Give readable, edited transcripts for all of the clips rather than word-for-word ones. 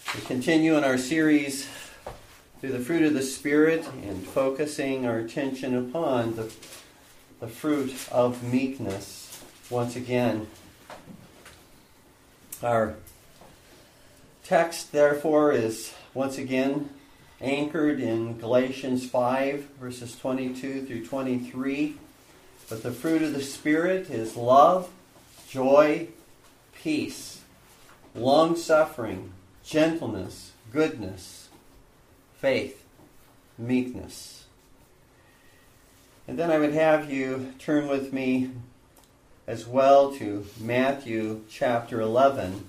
We continue in our series through the fruit of the Spirit and focusing our attention upon the fruit of meekness. Once again, our text, therefore, is once again anchored in Galatians 5, verses 22 through 23. But the fruit of the Spirit is love, joy, peace, long-suffering, gentleness, goodness, faith, meekness. And then I would have you turn with me as well to Matthew chapter 11,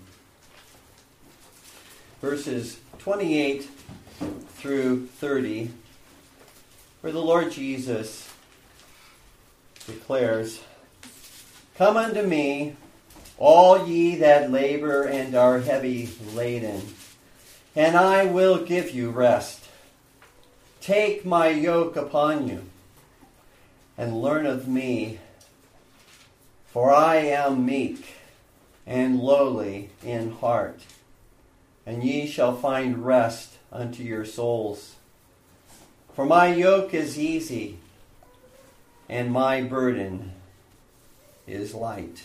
verses 28 through 30, where the Lord Jesus declares, "Come unto me, all ye that labor and are heavy laden, and I will give you rest. Take my yoke upon you, and learn of me, for I am meek and lowly in heart, and ye shall find rest unto your souls. For my yoke is easy, and my burden is light."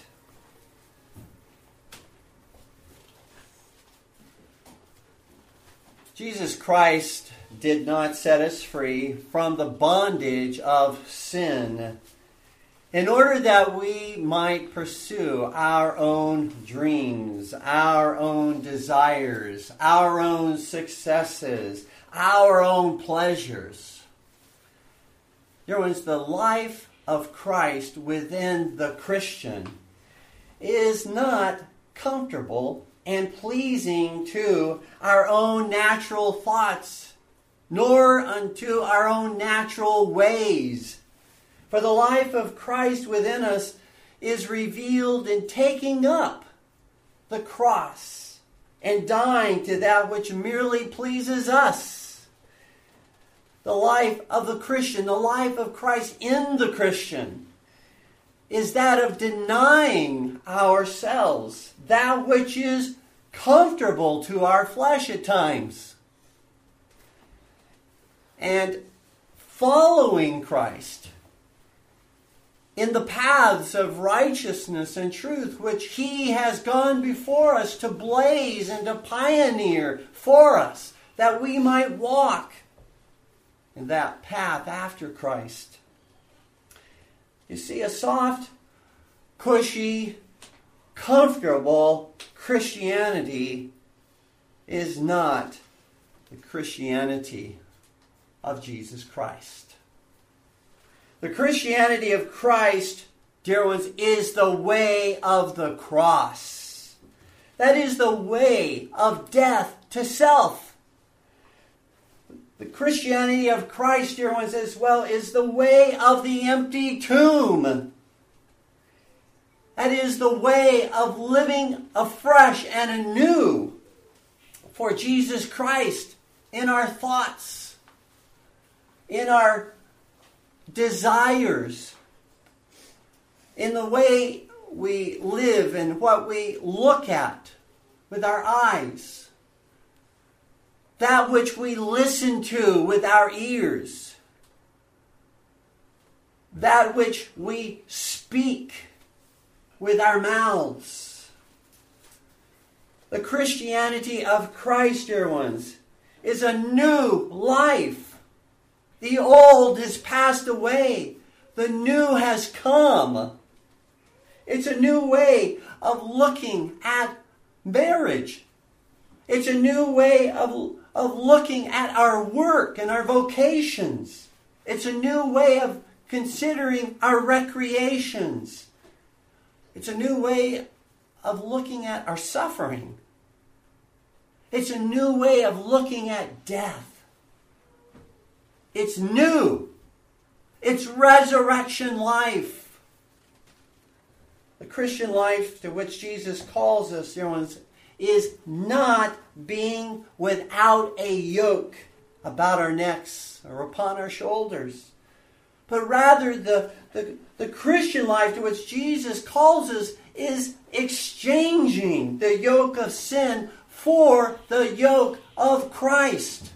Jesus Christ did not set us free from the bondage of sin in order that we might pursue our own dreams, our own desires, our own successes, our own pleasures. Dear ones, the life of Christ within the Christian is not comfortable and pleasing to our own natural thoughts, nor unto our own natural ways. For the life of Christ within us is revealed in taking up the cross and dying to that which merely pleases us. The life of the Christian, the life of Christ in the Christian, is that of denying ourselves that which is comfortable to our flesh at times, and following Christ in the paths of righteousness and truth which He has gone before us to blaze and to pioneer for us, that we might walk in that path after Christ. You see, a soft, cushy, comfortable Christianity is not the Christianity of Jesus Christ. The Christianity of Christ, dear ones, is the way of the cross. That is the way of death to self. The Christianity of Christ, dear ones, as well, is the way of the empty tomb. That is the way of living afresh and anew for Jesus Christ in our thoughts, in our desires, in the way we live and what we look at with our eyes, that which we listen to with our ears, that which we speak with our mouths. The Christianity of Christ, dear ones, is a new life. The old has passed away. The new has come. It's a new way of looking at marriage. It's a new way of looking at our work and our vocations. It's a new way of considering our recreations. It's a new way of looking at our suffering. It's a new way of looking at death. It's new. It's resurrection life. The Christian life to which Jesus calls us, dear ones, is not being without a yoke about our necks or upon our shoulders, but rather the Christian life to which Jesus calls us is exchanging the yoke of sin for the yoke of Christ.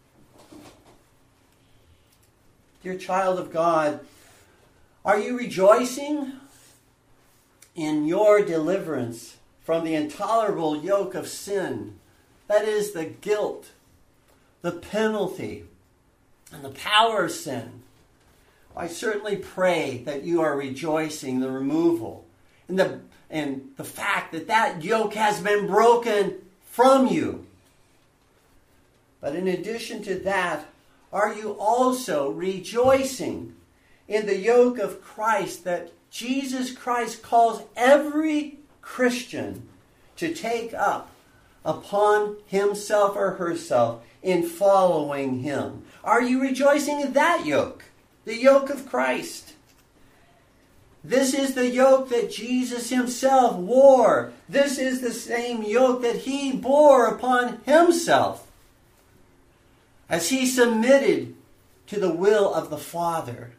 Dear child of God, are you rejoicing in your deliverance from the intolerable yoke of sin? That is the guilt, the penalty, and the power of sin. I certainly pray that you are rejoicing the removal and the fact that that yoke has been broken from you. But in addition to that, are you also rejoicing in the yoke of Christ that Jesus Christ calls every Christian to take up upon himself or herself in following him? Are you rejoicing in that yoke? The yoke of Christ. This is the yoke that Jesus himself wore. This is the same yoke that he bore upon himself as he submitted to the will of the Father.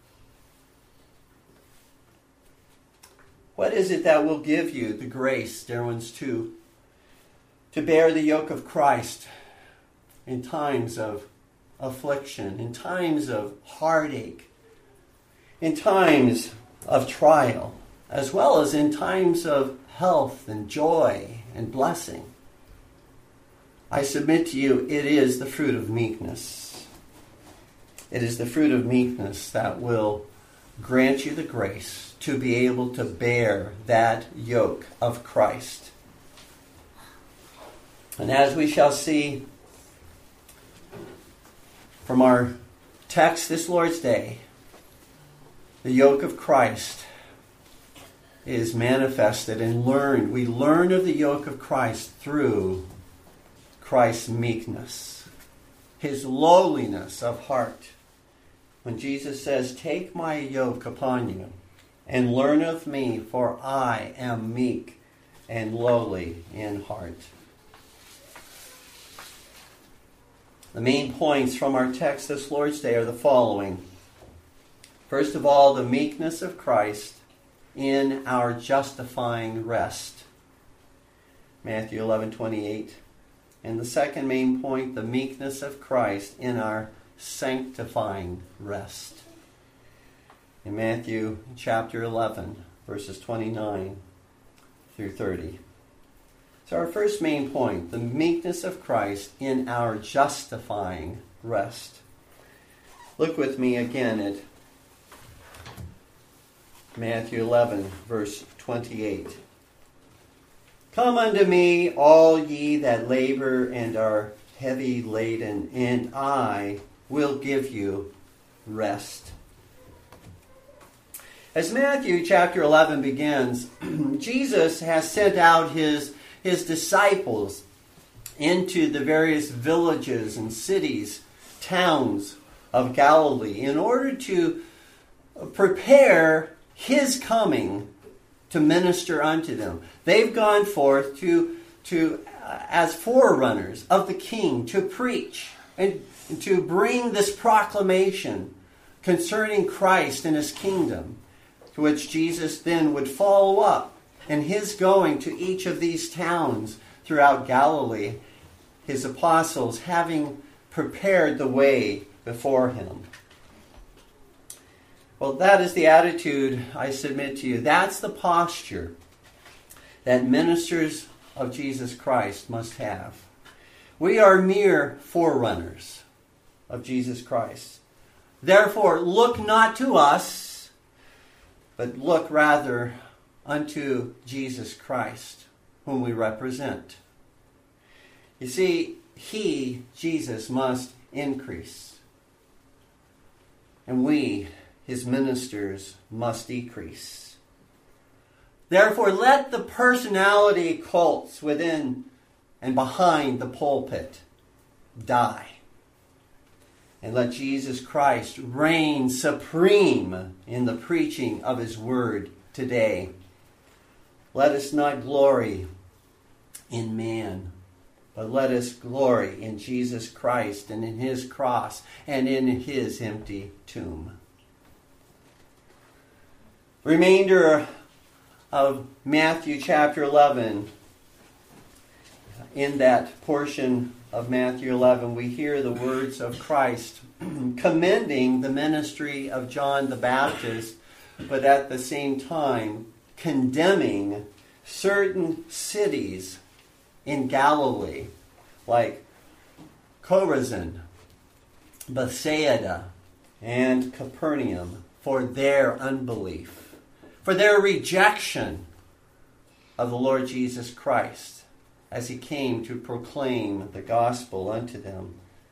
What is it that will give you the grace, dear ones, to bear the yoke of Christ in times of affliction, in times of heartache, in times of trial, as well as in times of health and joy and blessing? I submit to you, it is the fruit of meekness. It is the fruit of meekness that will grant you the grace to be able to bear that yoke of Christ. And as we shall see from our text this Lord's Day, the yoke of Christ is manifested and learned. We learn of the yoke of Christ through Christ's meekness, his lowliness of heart. When Jesus says, "Take my yoke upon you and learn of me, for I am meek and lowly in heart." The main points from our text this Lord's Day are the following. First of all, the meekness of Christ in our justifying rest. Matthew 11:28. And the second main point, the meekness of Christ in our sanctifying rest. In Matthew chapter 11, verses 29 through 30. So our first main point, the meekness of Christ in our justifying rest. Look with me again at Matthew 11, verse 28. "Come unto me, all ye that labor and are heavy laden, and I will give you rest." As Matthew chapter 11 begins, Jesus has sent out his disciples into the various villages and cities, towns of Galilee in order to prepare his coming to minister unto them. They've gone forth to as forerunners of the King to preach and to bring this proclamation concerning Christ and his kingdom, to which Jesus then would follow up in his going to each of these towns throughout Galilee, his apostles having prepared the way before him. Well, that is the attitude I submit to you. That's the posture that ministers of Jesus Christ must have. We are mere forerunners of Jesus Christ. Therefore, look not to us, but look rather unto Jesus Christ, whom we represent. You see, he, Jesus, must increase. And we, his ministers, must decrease. Therefore, let the personality cults within and behind the pulpit die. And let Jesus Christ reign supreme in the preaching of his word today. Let us not glory in man, but let us glory in Jesus Christ and in his cross and in his empty tomb. Remainder of Matthew chapter 11 in that portion of Matthew 11, we hear the words of Christ commending the ministry of John the Baptist, but at the same time condemning certain cities in Galilee, like Chorazin, Bethsaida, and Capernaum, for their unbelief, for their rejection of the Lord Jesus Christ as he came to proclaim the gospel unto them.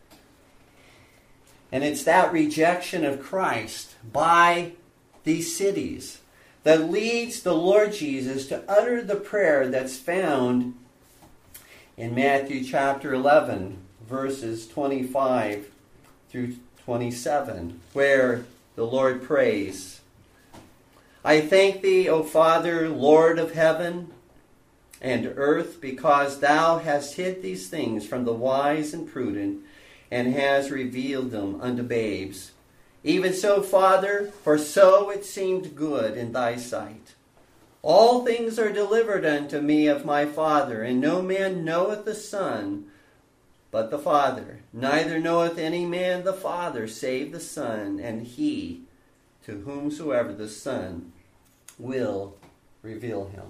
And it's that rejection of Christ by these cities that leads the Lord Jesus to utter the prayer that's found in Matthew chapter 11, verses 25 through 27, where the Lord prays, I thank thee, O Father, Lord of heaven and earth, because thou hast hid these things from the wise and prudent, and hast revealed them unto babes. Even so, Father, for so it seemed good in thy sight. All things are delivered unto me of my Father, and no man knoweth the Son but the Father. Neither knoweth any man the Father save the Son, and he to whomsoever the Son will reveal him.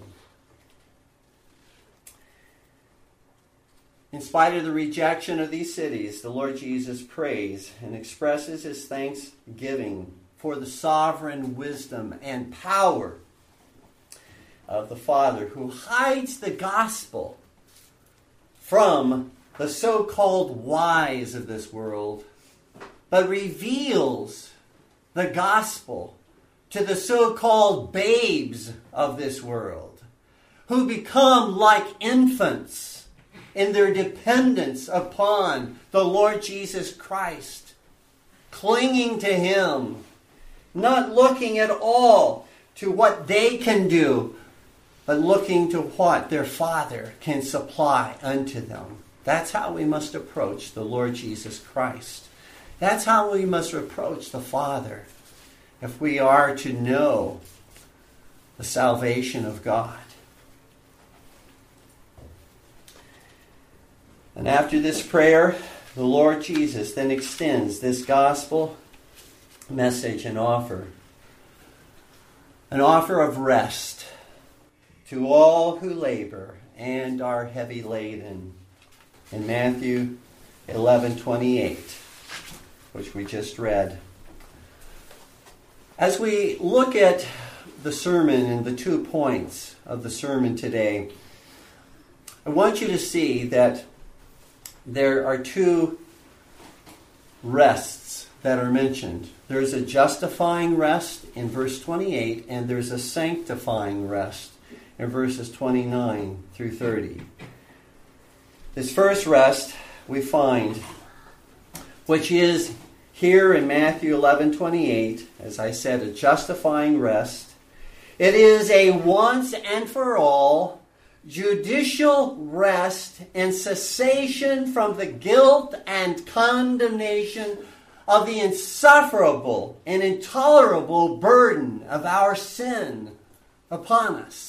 In spite of the rejection of these cities, the Lord Jesus prays and expresses his thanksgiving for the sovereign wisdom and power of the Father, who hides the gospel from the so-called wise of this world, but reveals the gospel to the so-called babes of this world, who become like infants in their dependence upon the Lord Jesus Christ, clinging to him, not looking at all to what they can do, but looking to what their Father can supply unto them. That's how we must approach the Lord Jesus Christ. That's how we must approach the Father if we are to know the salvation of God. And after this prayer, the Lord Jesus then extends this gospel message and offer. An offer of rest to all who labor and are heavy laden. In Matthew 11:28, which we just read. As we look at the sermon and the 2 points of the sermon today, I want you to see that there are 2 rests that are mentioned. There's a justifying rest in verse 28, and there's a sanctifying rest in verses 29 through 30. This first rest we find, which is here in Matthew 11:28, as I said, a justifying rest. It is a once and for all judicial rest and cessation from the guilt and condemnation of the insufferable and intolerable burden of our sin upon us.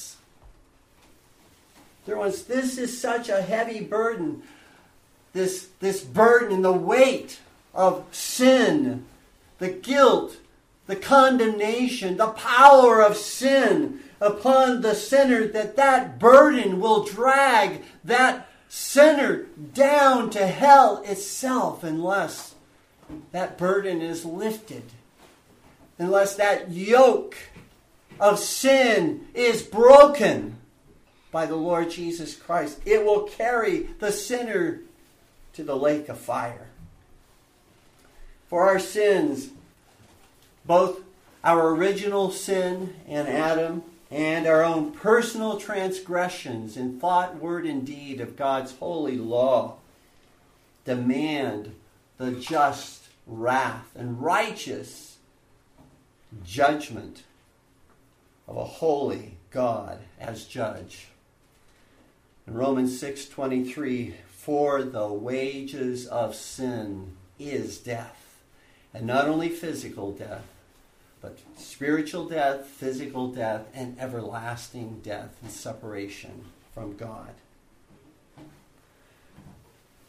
Dear ones, this is such a heavy burden, this burden and the weight of sin, the guilt, the condemnation, the power of sin upon the sinner, that burden will drag that sinner down to hell itself unless that burden is lifted, unless that yoke of sin is broken by the Lord Jesus Christ. It will carry the sinner to the lake of fire. For our sins, both our original sin in Adam and our own personal transgressions in thought, word, and deed of God's holy law, demand the just wrath and righteous judgment of a holy God as judge. In Romans 6:23, for the wages of sin is death. And not only physical death, but spiritual death, physical death, and everlasting death and separation from God.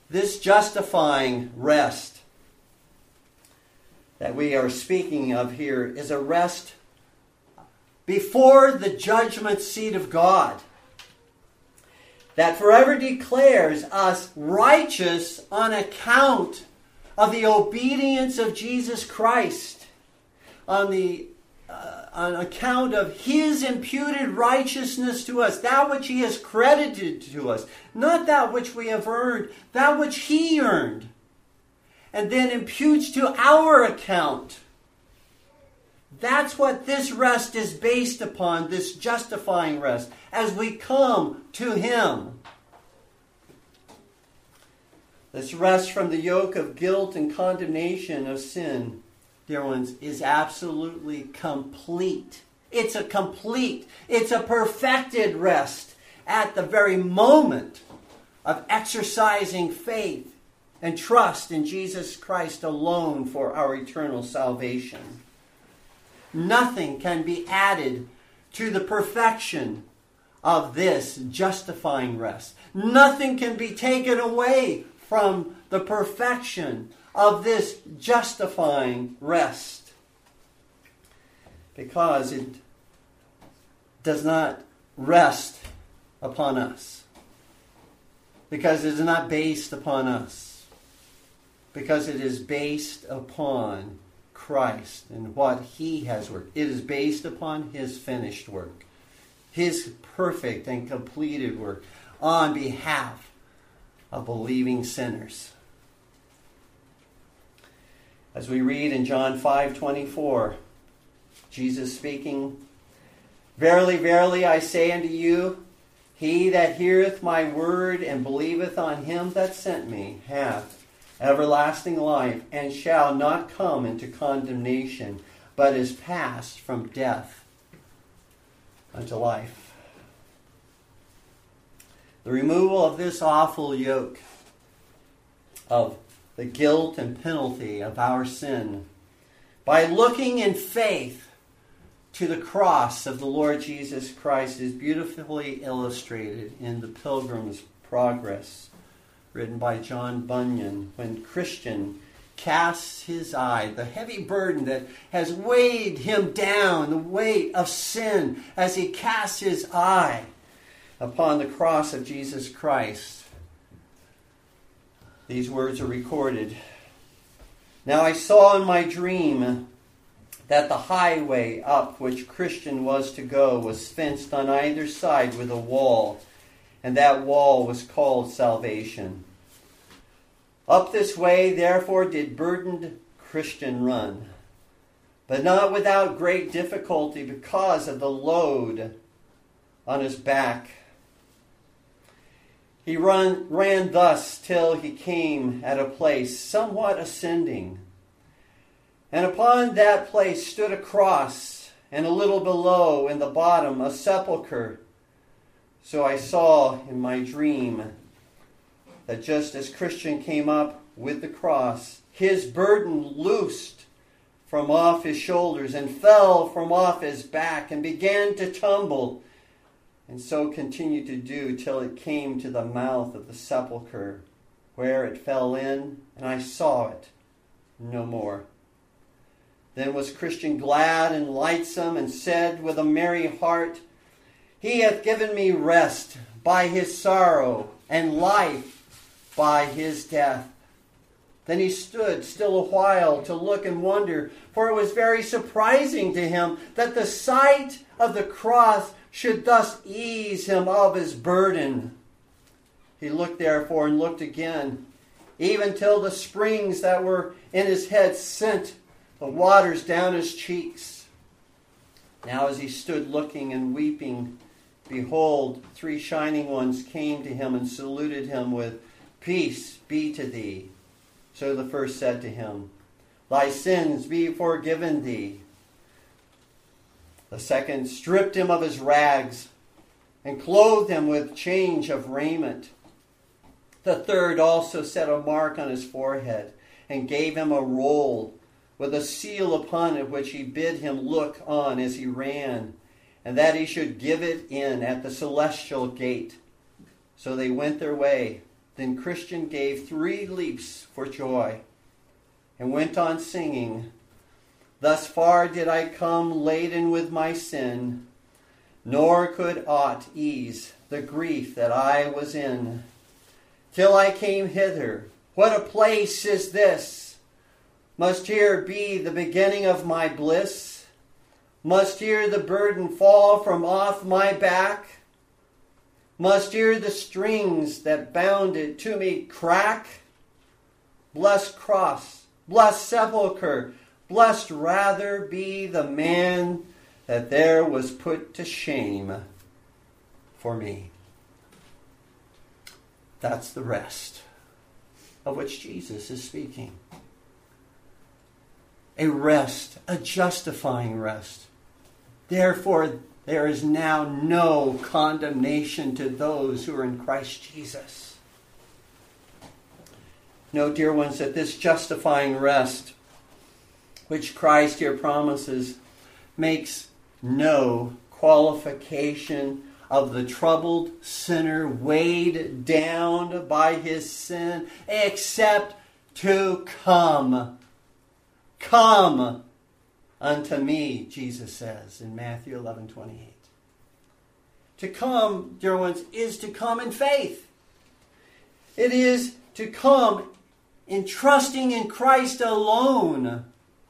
This justifying rest that we are speaking of here is a rest before the judgment seat of God that forever declares us righteous on account of the obedience of Jesus Christ, on account of His imputed righteousness to us, that which He has credited to us, not that which we have earned, that which He earned, and then imputes to our account. That's what this rest is based upon, this justifying rest, as we come to Him. This rest from the yoke of guilt and condemnation of sin, dear ones, is absolutely complete. It's a perfected rest at the very moment of exercising faith and trust in Jesus Christ alone for our eternal salvation. Nothing can be added to the perfection of this justifying rest. Nothing can be taken away from the perfection of this justifying rest, because it does not rest upon us, because it is not based upon us, because it is based upon Christ and what He has worked. It is based upon His finished work, His perfect and completed work on behalf of believing sinners. As we read in John 5:24, Jesus speaking, "Verily, verily, I say unto you, he that heareth my word and believeth on Him that sent me hath everlasting life, and shall not come into condemnation, but is passed from death unto life." The removal of this awful yoke of the guilt and penalty of our sin by looking in faith to the cross of the Lord Jesus Christ is beautifully illustrated in the Pilgrim's Progress, written by John Bunyan, when Christian casts his eye, the heavy burden that has weighed him down, the weight of sin, as he casts his eye upon the cross of Jesus Christ. These words are recorded. "Now I saw in my dream that the highway up which Christian was to go was fenced on either side with a wall, and that wall was called salvation. Up this way, therefore, did burdened Christian run, but not without great difficulty because of the load on his back. He ran thus till he came at a place somewhat ascending. And upon that place stood a cross, and a little below in the bottom a sepulchre. So I saw in my dream that just as Christian came up with the cross, his burden loosed from off his shoulders and fell from off his back and began to tumble, and so continued to do till it came to the mouth of the sepulchre, where it fell in, and I saw it no more. Then was Christian glad and lightsome, and said with a merry heart, He hath given me rest by his sorrow, and life by his death. Then he stood still a while to look and wonder, for it was very surprising to him that the sight of the cross should thus ease him of his burden. He looked therefore and looked again, even till the springs that were in his head sent the waters down his cheeks. Now as he stood looking and weeping, behold, 3 shining ones came to him and saluted him with, Peace be to thee. So the first said to him, Thy sins be forgiven thee. The second stripped him of his rags and clothed him with change of raiment. The third also set a mark on his forehead and gave him a roll with a seal upon it, which he bid him look on as he ran, and that he should give it in at the celestial gate. So they went their way. Then Christian gave 3 leaps for joy and went on singing, "Thus far did I come laden with my sin, nor could aught ease the grief that I was in. Till I came hither, what a place is this! Must here be the beginning of my bliss? Must here the burden fall from off my back? Must here the strings that bound it to me crack? Blessed cross, blessed sepulchre, blessed rather be the man that there was put to shame for me." That's the rest of which Jesus is speaking. A rest, a justifying rest. Therefore, there is now no condemnation to those who are in Christ Jesus. Note, dear ones, that this justifying rest, which Christ here promises, makes no qualification of the troubled sinner weighed down by his sin, except to come. Come unto me, Jesus says in Matthew 11:28. To come, dear ones, is to come in faith. It is to come in trusting in Christ alone.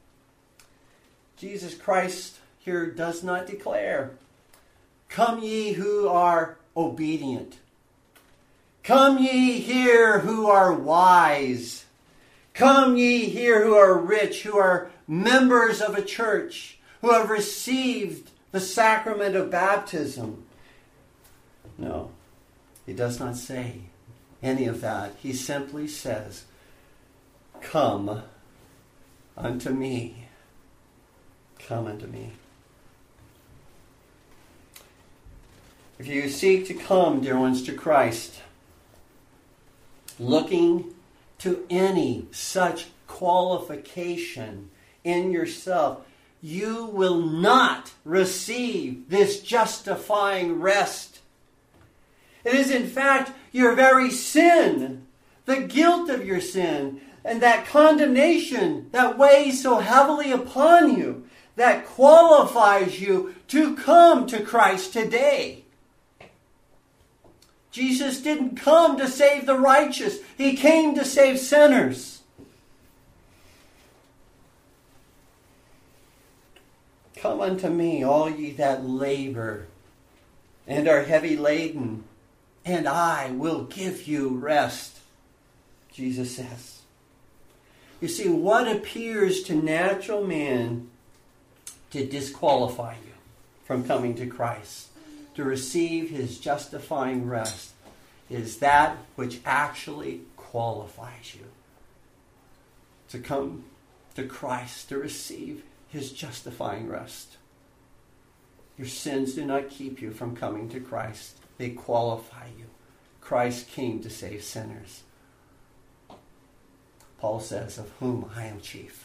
Jesus Christ here does not declare, "Come ye who are obedient. Come ye here who are wise. Come ye here who are rich, who are members of a church, who have received the sacrament of baptism." No, he does not say any of that. He simply says, "Come unto me. Come unto me." If you seek to come, dear ones, to Christ, looking to any such qualification in yourself, you will not receive this justifying rest. It is, in fact, your very sin, the guilt of your sin, and that condemnation that weighs so heavily upon you, that qualifies you to come to Christ today. Jesus didn't come to save the righteous. He came to save sinners. "Come unto me, all ye that labor and are heavy laden, and I will give you rest," Jesus says. You see, what appears to natural man to disqualify you from coming to Christ, to receive his justifying rest, is that which actually qualifies you to come to Christ, to receive his justifying rest. Your sins do not keep you from coming to Christ. They qualify you. Christ came to save sinners. Paul says, "Of whom I am chief."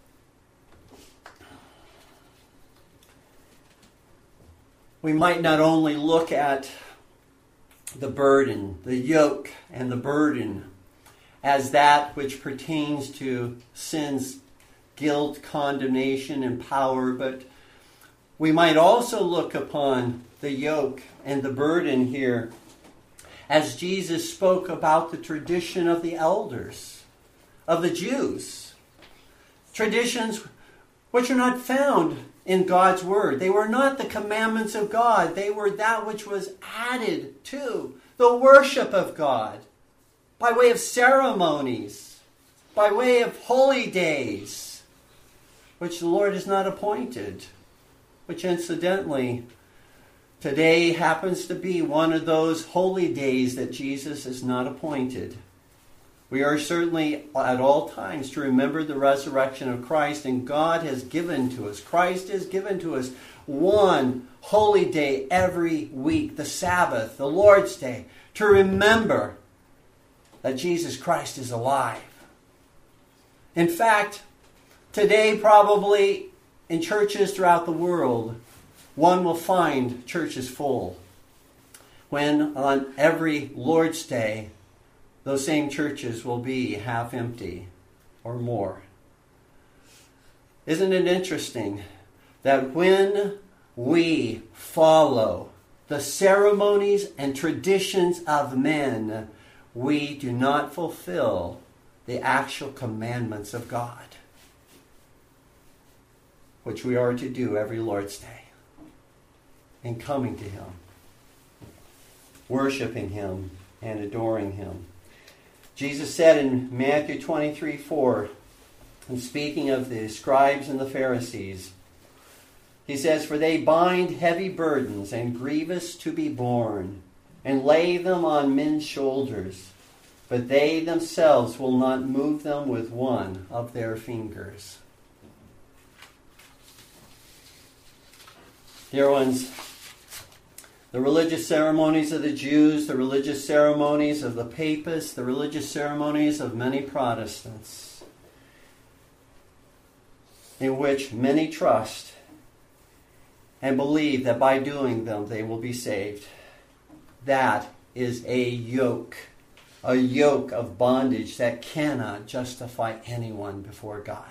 We might not only look at the burden, the yoke and the burden, as that which pertains to sin's guilt, condemnation, and power, but we might also look upon the yoke and the burden here as Jesus spoke about the tradition of the elders, of the Jews. Traditions which are not found in God's Word. They were not the commandments of God. They were that which was added to the worship of God by way of ceremonies, by way of holy days, which the Lord has not appointed, which incidentally today happens to be one of those holy days that Jesus has not appointed. We are certainly at all times to remember the resurrection of Christ, and God has given to us, Christ has given to us one holy day every week, the Sabbath, the Lord's Day, to remember that Jesus Christ is alive. In fact, today probably in churches throughout the world, one will find churches full when on every Lord's Day those same churches will be half empty or more. Isn't it interesting that when we follow the ceremonies and traditions of men, we do not fulfill the actual commandments of God, which we are to do every Lord's Day, in coming to Him, worshiping Him, and adoring Him. Jesus said in Matthew 23:4, and speaking of the scribes and the Pharisees, He says, "For they bind heavy burdens and grievous to be borne, and lay them on men's shoulders, but they themselves will not move them with one of their fingers." Dear ones, the religious ceremonies of the Jews, the religious ceremonies of the Papists, the religious ceremonies of many Protestants, in which many trust and believe that by doing them they will be saved, that is a yoke of bondage that cannot justify anyone before God.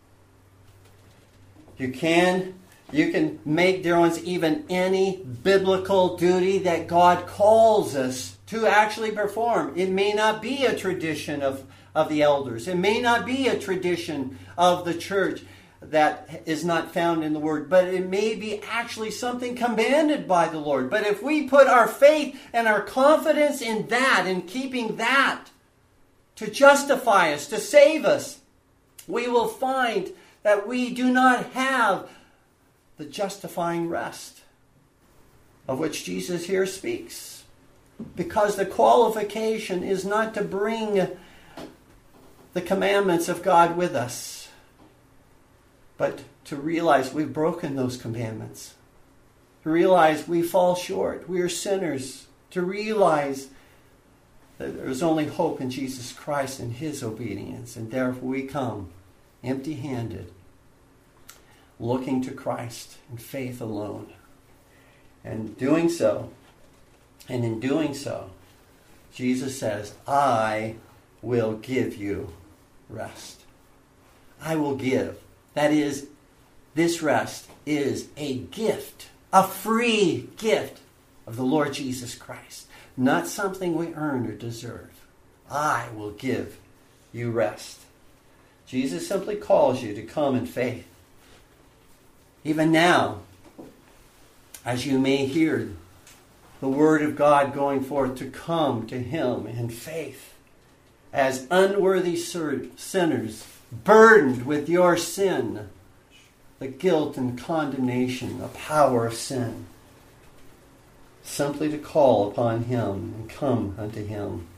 You can make, dear ones, even any biblical duty that God calls us to actually perform. It may not be a tradition of the elders. It may not be a tradition of the church that is not found in the Word, but it may be actually something commanded by the Lord. But if we put our faith and our confidence in that, in keeping that to justify us, to save us, we will find that we do not have the justifying rest of which Jesus here speaks. Because the qualification is not to bring the commandments of God with us, but to realize we've broken those commandments. To realize we fall short. We are sinners. To realize that there is only hope in Jesus Christ and His obedience. And therefore we come empty-handed, looking to Christ in faith alone. And in doing so, Jesus says, "I will give you rest." I will give. That is, this rest is a gift, a free gift of the Lord Jesus Christ. Not something we earn or deserve. I will give you rest. Jesus simply calls you to come in faith. Even now, as you may hear the Word of God going forth, to come to Him in faith as unworthy sinners, burdened with your sin, the guilt and condemnation, the power of sin. Simply to call upon Him and come unto Him.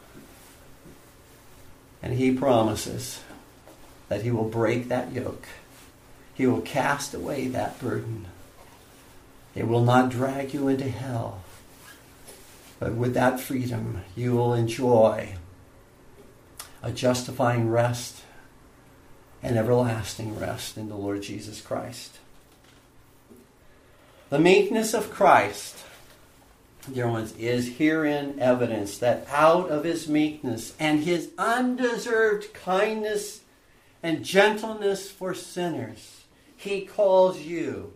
And He promises that He will break that yoke. He will cast away that burden. It will not drag you into hell. But with that freedom, you will enjoy a justifying rest and everlasting rest in the Lord Jesus Christ. The meekness of Christ, dear ones, is herein evidence that out of His meekness and His undeserved kindness and gentleness for sinners, He calls you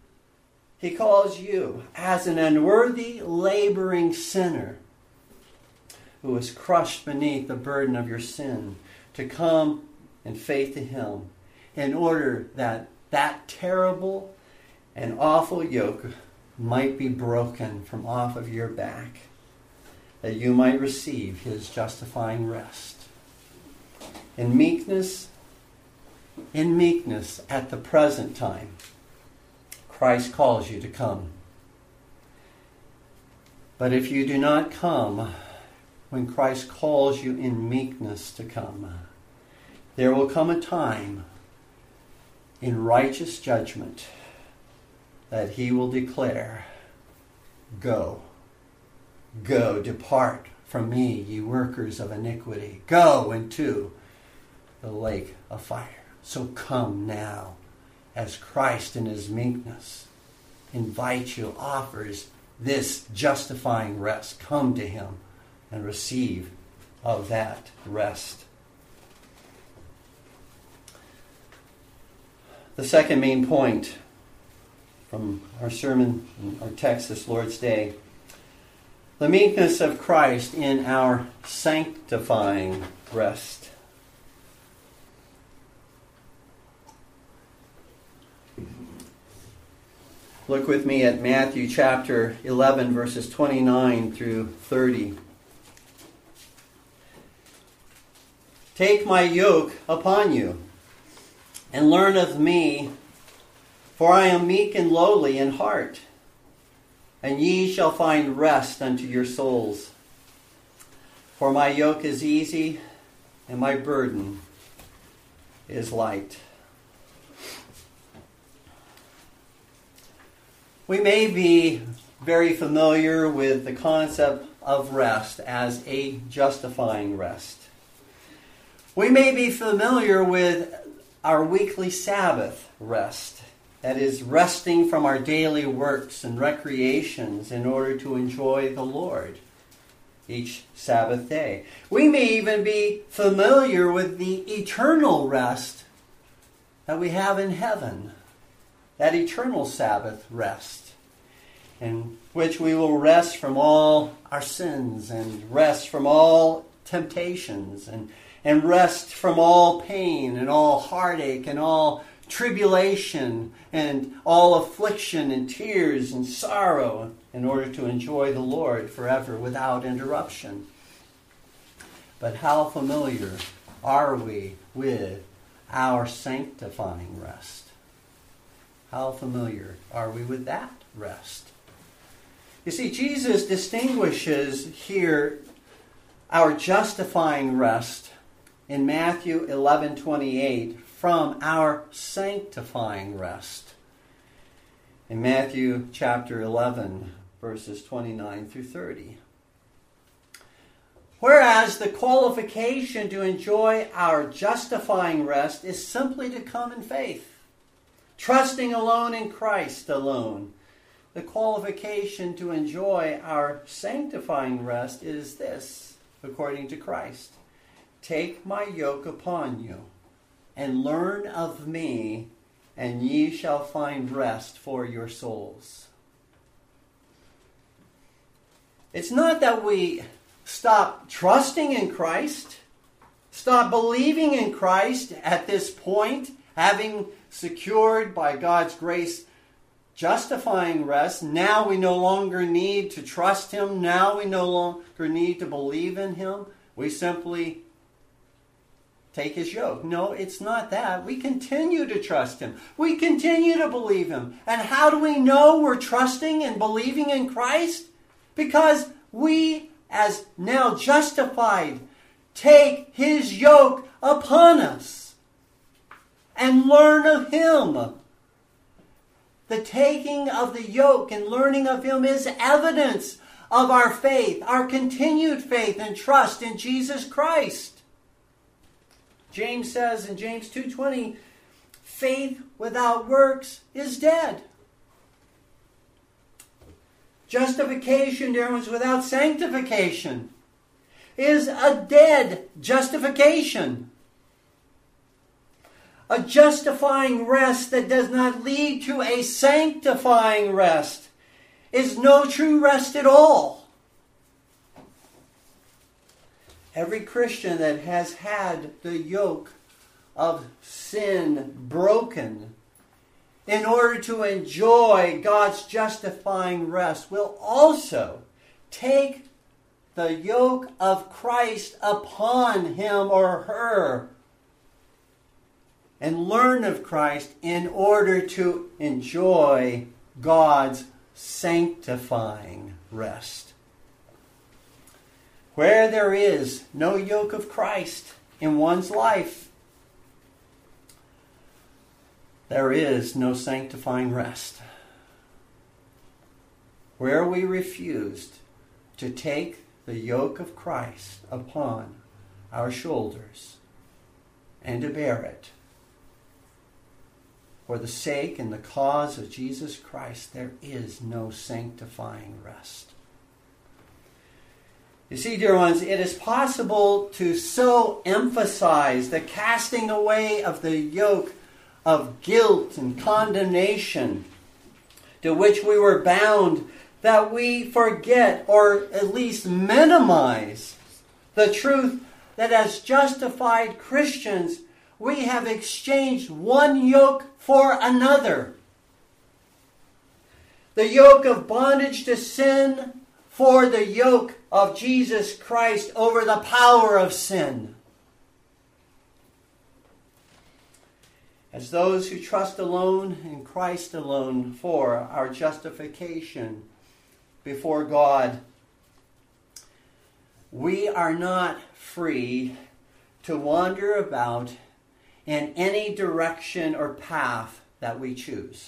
as an unworthy, laboring sinner who is crushed beneath the burden of your sin to come in faith to Him in order that that terrible and awful yoke might be broken from off of your back, that you might receive His justifying rest. In meekness at the present time, Christ calls you to come. But if you do not come when Christ calls you in meekness to come, there will come a time in righteous judgment that He will declare, "Go, depart from me, ye workers of iniquity. Go into the lake of fire." So come now, as Christ in His meekness invites you, offers this justifying rest. Come to Him and receive of that rest. The second main point from our sermon, our text this Lord's Day, the meekness of Christ in our sanctifying rest. Look with me at Matthew chapter 11, verses 29 through 30. Take my yoke upon you, and learn of me, for I am meek and lowly in heart, and ye shall find rest unto your souls. For my yoke is easy, and my burden is light. We may be very familiar with the concept of rest as a justifying rest. We may be familiar with our weekly Sabbath rest, that is, resting from our daily works and recreations in order to enjoy the Lord each Sabbath day. We may even be familiar with the eternal rest that we have in heaven, that eternal Sabbath rest, in which we will rest from all our sins and rest from all temptations and rest from all pain and all heartache and all tribulation and all affliction and tears and sorrow in order to enjoy the Lord forever without interruption. But how familiar are we with our sanctifying rest? How familiar are we with that rest? You see, Jesus distinguishes here our justifying rest in Matthew 11:28 from our sanctifying rest in Matthew chapter 11, verses 29 through 30. Whereas the qualification to enjoy our justifying rest is simply to come in faith, trusting alone in Christ alone. The qualification to enjoy our sanctifying rest is this, according to Christ. Take my yoke upon you, and learn of me, and ye shall find rest for your souls. It's not that we stop trusting in Christ, stop believing in Christ at this point, having secured by God's grace justifying rest. Now we no longer need to trust Him. Now we no longer need to believe in Him. We simply take His yoke. No, it's not that. We continue to trust Him. We continue to believe Him. And how do we know we're trusting and believing in Christ? Because we, as now justified, take His yoke upon us and learn of Him. The taking of the yoke and learning of Him is evidence of our faith, our continued faith and trust in Jesus Christ. James says in James 2:20, faith without works is dead. Justification, dear ones, without sanctification is a dead justification. A justifying rest that does not lead to a sanctifying rest is no true rest at all. Every Christian that has had the yoke of sin broken in order to enjoy God's justifying rest will also take the yoke of Christ upon him or her and learn of Christ in order to enjoy God's sanctifying rest. Where there is no yoke of Christ in one's life, there is no sanctifying rest. Where we refused to take the yoke of Christ upon our shoulders and to bear it for the sake and the cause of Jesus Christ, there is no sanctifying rest. You see, dear ones, it is possible to so emphasize the casting away of the yoke of guilt and condemnation to which we were bound that we forget, or at least minimize, the truth that as justified Christians, we have exchanged one yoke for another. The yoke of bondage to sin for the yoke of Jesus Christ over the power of sin. As those who trust alone in Christ alone for our justification before God, we are not free to wander about in any direction or path that we choose.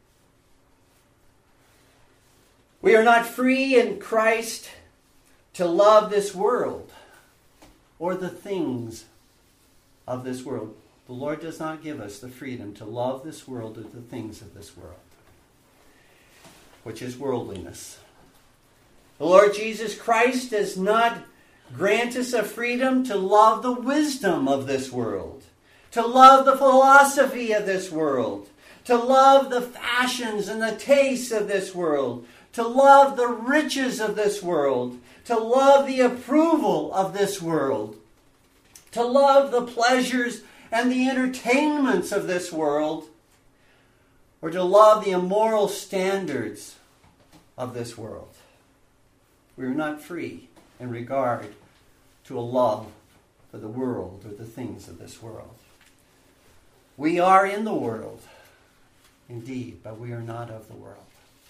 We are not free in Christ to love this world or the things of this world. The Lord does not give us the freedom to love this world or the things of this world, which is worldliness. The Lord Jesus Christ does not grant us a freedom to love the wisdom of this world, to love the philosophy of this world, to love the fashions and the tastes of this world, to love the riches of this world, to love the approval of this world, to love the pleasures and the entertainments of this world, or to love the immoral standards of this world. We are not free in regard to a love for the world or the things of this world. We are in the world, indeed, but we are not of the world.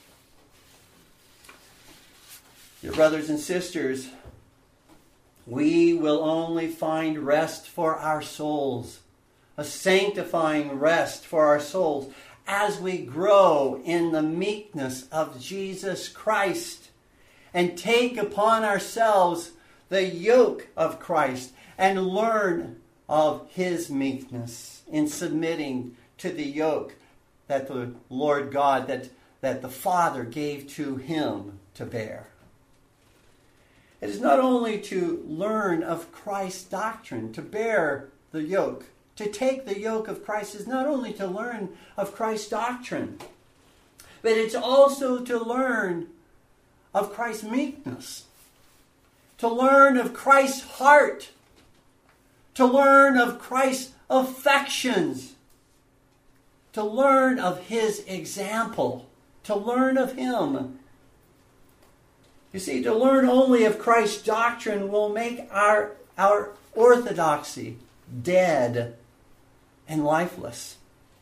Dear brothers and sisters, we will only find rest for our souls, a sanctifying rest for our souls, as we grow in the meekness of Jesus Christ and take upon ourselves the yoke of Christ and learn of his meekness in submitting to the yoke that the Lord God, that the Father gave to him to bear. It is not only to learn of Christ's doctrine, to bear the yoke, to take the yoke of Christ is not only to learn of Christ's doctrine, but it's also to learn of Christ's meekness, to learn of Christ's heart, to learn of Christ's affections, to learn of his example, to learn of him. You see, to learn only of Christ's doctrine will make our orthodoxy dead and lifeless.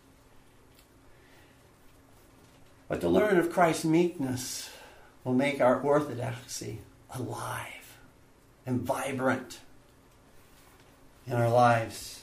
But to learn of Christ's meekness will make our orthodoxy alive and vibrant in our lives.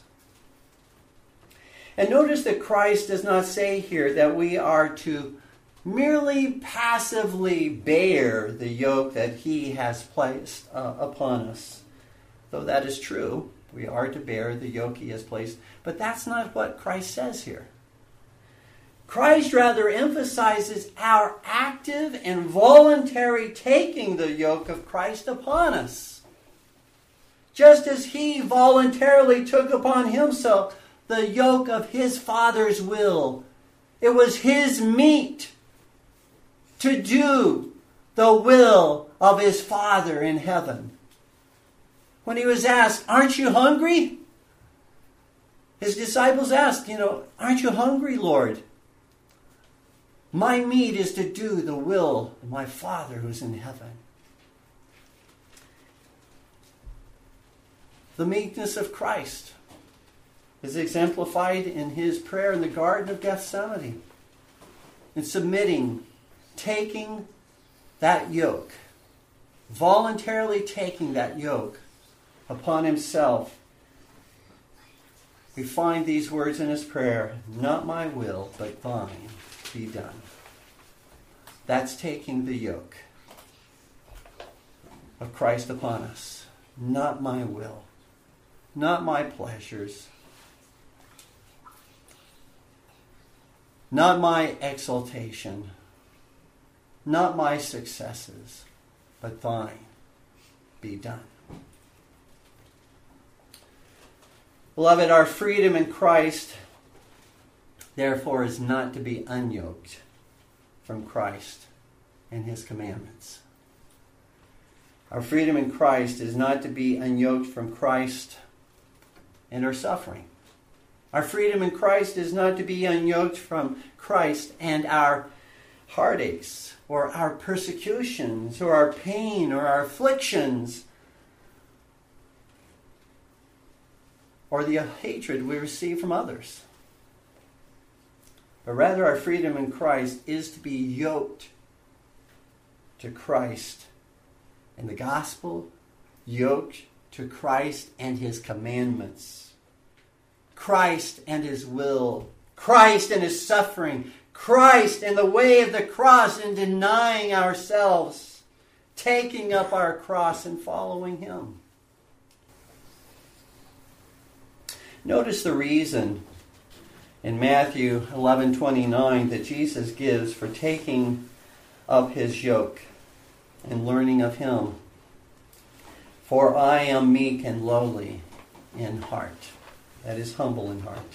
And notice that Christ does not say here that we are to merely passively bear the yoke that he has placed upon us. Though that is true, we are to bear the yoke he has placed. But that's not what Christ says here. Christ rather emphasizes our active and voluntary taking the yoke of Christ upon us. Just as he voluntarily took upon himself the yoke of his Father's will. It was his meat to do the will of his Father in heaven. When he was asked, "Aren't you hungry?" His disciples asked, "Aren't you hungry, Lord?" "My meat is to do the will of my Father who's in heaven." The meekness of Christ is exemplified in his prayer in the Garden of Gethsemane, in submitting, taking that yoke, voluntarily taking that yoke upon himself. We find these words in his prayer, "Not my will, but thine be done." That's taking the yoke of Christ upon us. Not my will, not my pleasures, not my exaltation, not my successes, but thine. be done. Beloved, our freedom in Christ, therefore, is not to be unyoked from Christ and His commandments. Our freedom in Christ is not to be unyoked from Christ and our suffering. Our freedom in Christ is not to be unyoked from Christ and our heartaches, or our persecutions, or our pain, or our afflictions, or the hatred we receive from others. But rather, our freedom in Christ is to be yoked to Christ and the gospel, yoked to Christ and His commandments, Christ and His will, Christ and His suffering, Christ and the way of the cross in denying ourselves, taking up our cross and following Him. Notice the reason in Matthew 11:29 that Jesus gives for taking up His yoke and learning of Him. For I am meek and lowly in heart. That is, humble in heart.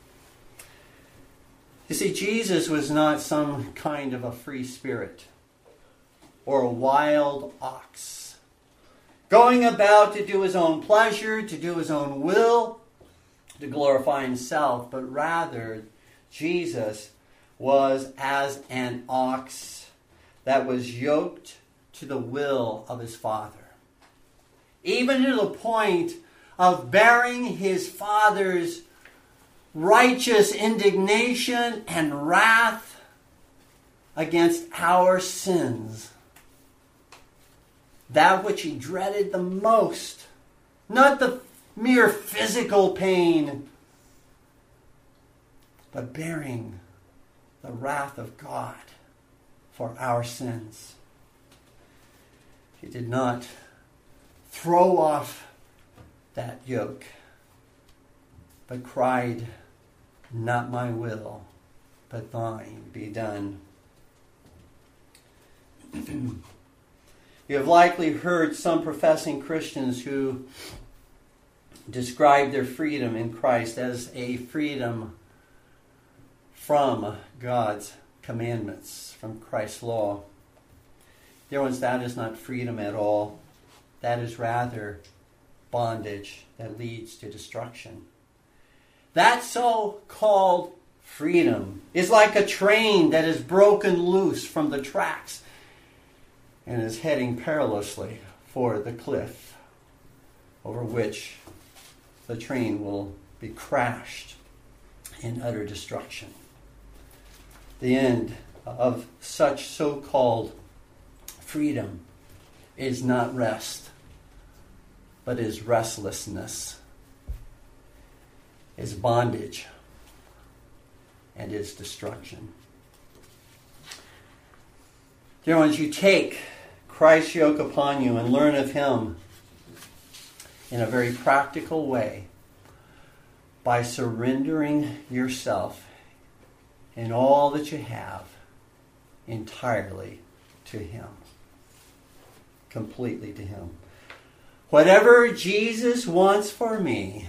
You see, Jesus was not some kind of a free spirit or a wild ox, going about to do His own pleasure, to do His own will, to glorify Himself, but rather Jesus was as an ox that was yoked to the will of His Father, even to the point of bearing His Father's righteous indignation and wrath against our sins. That which He dreaded the most, not the mere physical pain, but bearing the wrath of God for our sins. He did not throw off that yoke, but cried, "Not my will, but thine be done." You have likely heard some professing Christians who describe their freedom in Christ as a freedom from God's commandments, from Christ's law. Dear ones, that is not freedom at all. That is rather bondage that leads to destruction. That so-called freedom is like a train that is broken loose from the tracks and is heading perilously for the cliff over which the train will be crashed in utter destruction. The end of such so-called freedom is not rest, but is restlessness, is bondage, and is destruction. Dear ones, you take Christ's yoke upon you and learn of Him in a very practical way by surrendering yourself and all that you have entirely to Him. Completely to Him. Whatever Jesus wants for me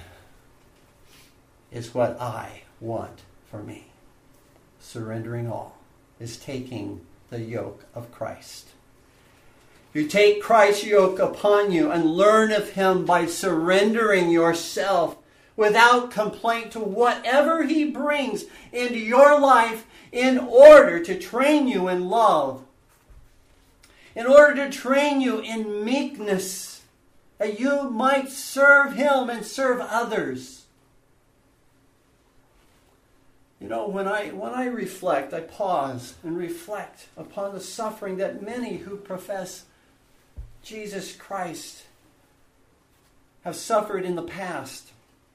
is what I want for me. Surrendering all is taking the yoke of Christ. You take Christ's yoke upon you and learn of Him by surrendering yourself without complaint to whatever He brings into your life in order to train you in love, in order to train you in meekness, that you might serve Him and serve others. You know, when I reflect, I pause and reflect upon the suffering that many who profess Jesus Christ have suffered in the past,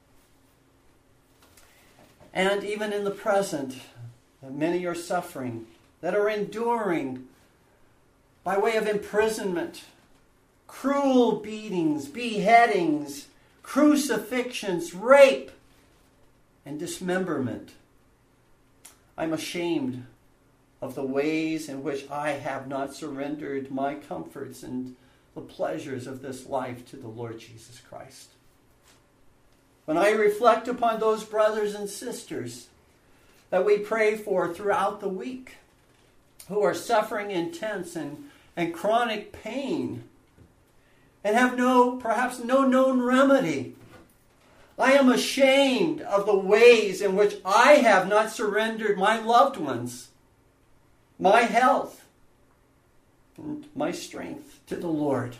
and even in the present, that many are suffering, that are enduring by way of imprisonment, cruel beatings, beheadings, crucifixions, rape, and dismemberment. I'm ashamed of the ways in which I have not surrendered my comforts and the pleasures of this life to the Lord Jesus Christ. When I reflect upon those brothers and sisters that we pray for throughout the week, who are suffering intense and chronic pain, and have perhaps no known remedy, I am ashamed of the ways in which I have not surrendered my loved ones, my health, and my strength to the Lord.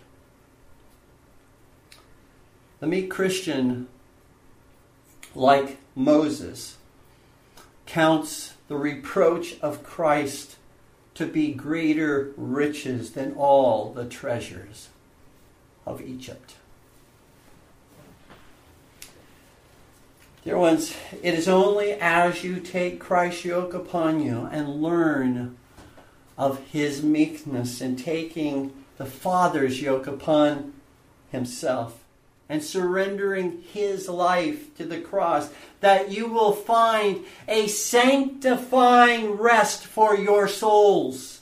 The meek Christian, like Moses, counts the reproach of Christ to be greater riches than all the treasures of Egypt. Dear ones, it is only as you take Christ's yoke upon you and learn of his meekness in taking the Father's yoke upon himself and surrendering his life to the cross that you will find a sanctifying rest for your souls.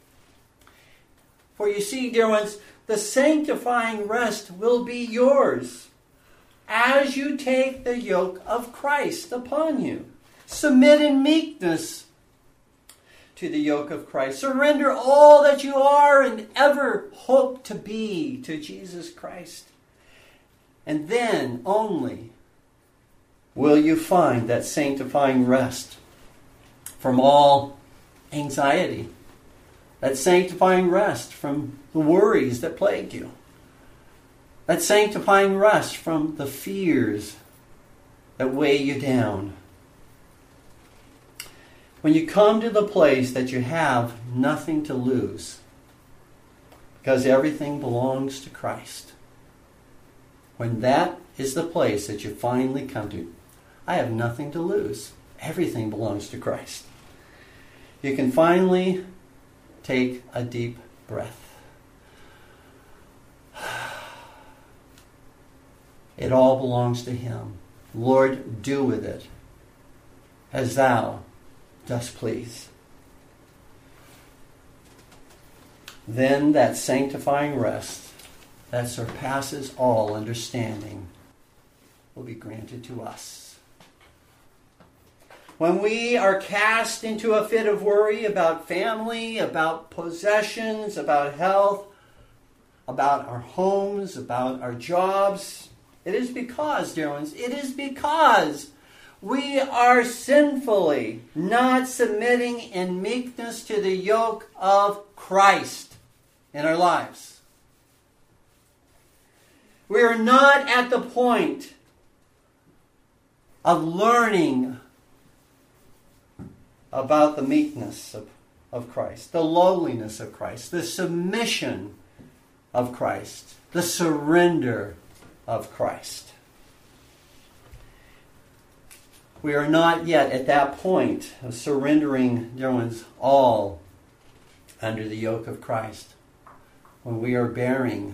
For you see, dear ones, the sanctifying rest will be yours as you take the yoke of Christ upon you. Submit in meekness to the yoke of Christ. Surrender all that you are and ever hope to be to Jesus Christ. And then only will you find that sanctifying rest from all anxiety. That sanctifying rest from the worries that plague you. That sanctifying rest from the fears that weigh you down. When you come to the place that you have nothing to lose, because everything belongs to Christ. When that is the place that you finally come to, I have nothing to lose. Everything belongs to Christ. You can finally take a deep breath. It all belongs to him. Lord, do with it as thou dost please. Then that sanctifying rest that surpasses all understanding will be granted to us. When we are cast into a fit of worry about family, about possessions, about health, about our homes, about our jobs, it is because, dear ones, it is because we are sinfully not submitting in meekness to the yoke of Christ in our lives. We are not at the point of learning about the meekness of Christ, the lowliness of Christ, the submission of Christ, the surrender of Christ. We are not yet at that point of surrendering, dear ones, all under the yoke of Christ. When we are bearing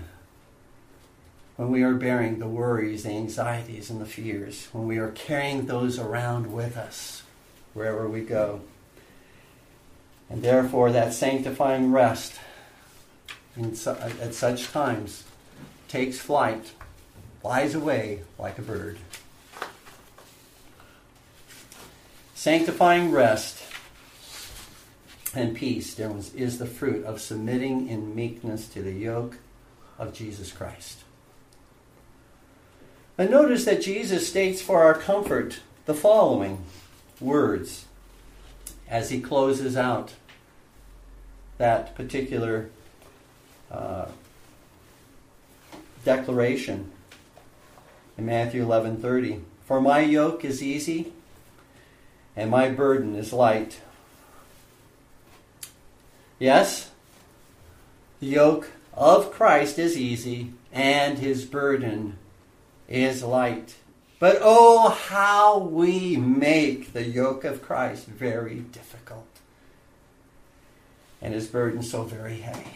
the worries, the anxieties, and the fears, when we are carrying those around with us wherever we go. And therefore that sanctifying rest at such times takes flight, flies away like a bird. Sanctifying rest and peace, dear ones, is the fruit of submitting in meekness to the yoke of Jesus Christ. And notice that Jesus states for our comfort the following words as he closes out that particular declaration in Matthew 11:30. For my yoke is easy and my burden is light. Yes, the yoke of Christ is easy and his burden is light. But oh, how we make the yoke of Christ very difficult and his burden so very heavy.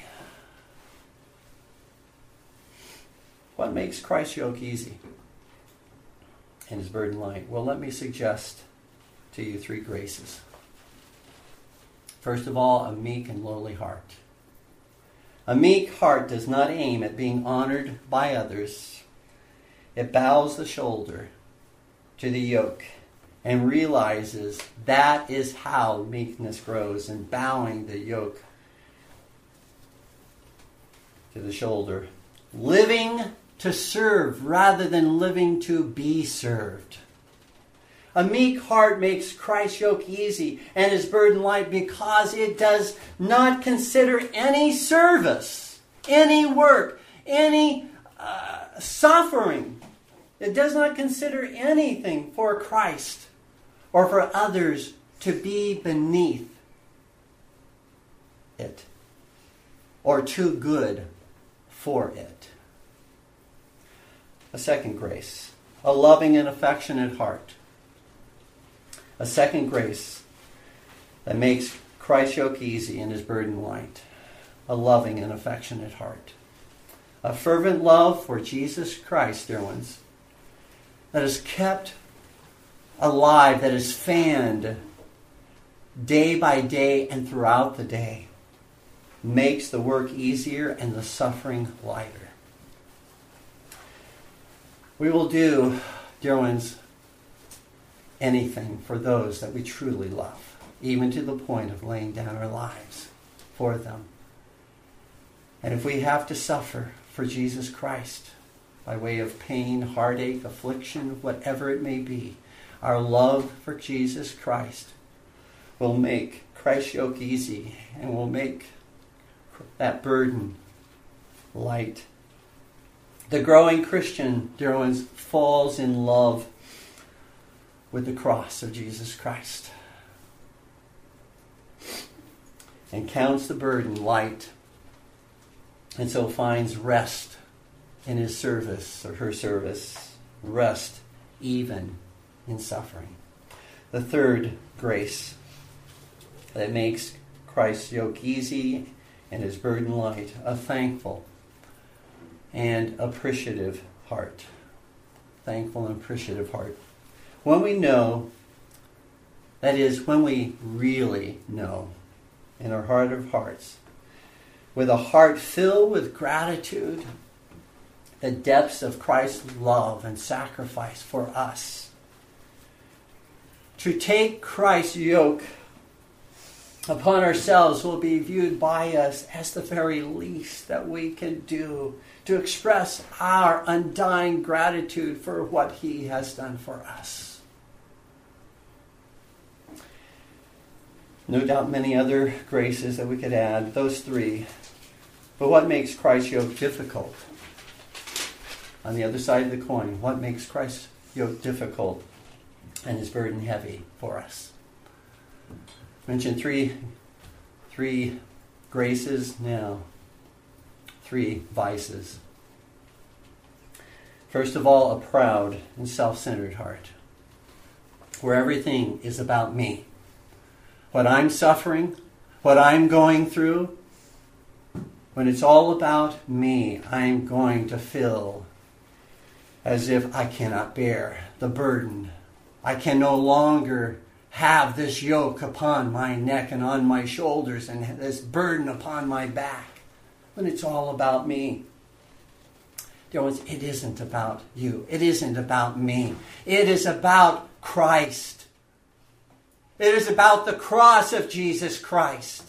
What makes Christ's yoke easy and his burden light? Well, let me suggest to you 3 graces. First of all, a meek and lowly heart. A meek heart does not aim at being honored by others. It bows the shoulder to the yoke and realizes that is how meekness grows, in bowing the yoke to the shoulder. Living to serve rather than living to be served. A meek heart makes Christ's yoke easy and his burden light because it does not consider any service, any work, any suffering. It does not consider anything for Christ or for others to be beneath it or too good for it. A second grace, a loving and affectionate heart. A second grace that makes Christ's yoke easy and his burden light. A loving and affectionate heart. A fervent love for Jesus Christ, dear ones, that is kept alive, that is fanned day by day and throughout the day, makes the work easier and the suffering lighter. We will do, dear ones, anything for those that we truly love, even to the point of laying down our lives for them. And if we have to suffer for Jesus Christ by way of pain, heartache, affliction, whatever it may be, our love for Jesus Christ will make Christ's yoke easy and will make that burden light. The growing Christian, dear ones, falls in love with the cross of Jesus Christ and counts the burden light, and so finds rest in his service or her service, rest even in suffering. The third grace that makes Christ's yoke easy and his burden light, a thankful and appreciative heart. Thankful and appreciative heart. When we know, that is, when we really know in our heart of hearts, with a heart filled with gratitude, the depths of Christ's love and sacrifice for us. To take Christ's yoke upon ourselves will be viewed by us as the very least that we can do to express our undying gratitude for what he has done for us. No doubt many other graces that we could add, those three. But what makes Christ's yoke difficult? On the other side of the coin, what makes Christ's yoke difficult and his burden heavy for us? I mentioned three graces, now three vices. First of all, a proud and self-centered heart, where everything is about me. What I'm suffering, what I'm going through, when it's all about me, I'm going to feel as if I cannot bear the burden. I can no longer have this yoke upon my neck and on my shoulders and this burden upon my back when it's all about me. Dear ones, it isn't about you. It isn't about me. It is about Christ. It is about the cross of Jesus Christ.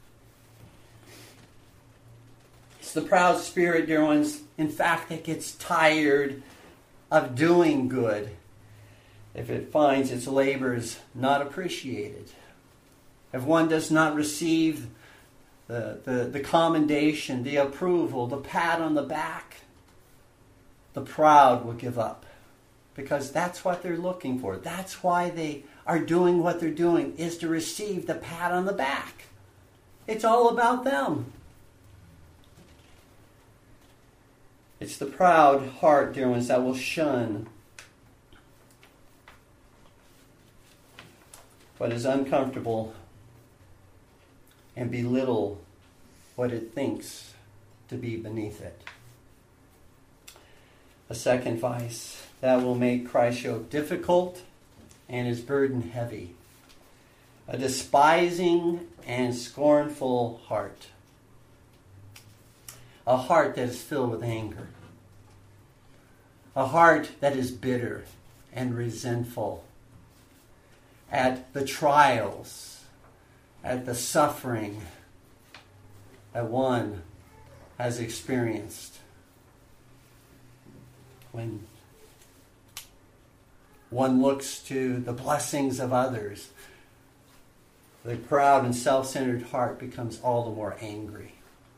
It's the proud spirit, dear ones, in fact, that gets tired of doing good if it finds its labors not appreciated. If one does not receive the commendation, the approval, the pat on the back, the proud will give up. Because that's what they're looking for. That's why they are doing what they're doing, is to receive the pat on the back. It's all about them. It's the proud heart, dear ones, that will shun what is uncomfortable and belittle what it thinks to be beneath it. A second vice that will make Christ's yoke difficult and his burden heavy. A despising and scornful heart. a heart that is filled with anger, a heart that is bitter and resentful at the trials, at the suffering that one has experienced. When one looks to the blessings of others, the proud and self-centered heart becomes all the more angry.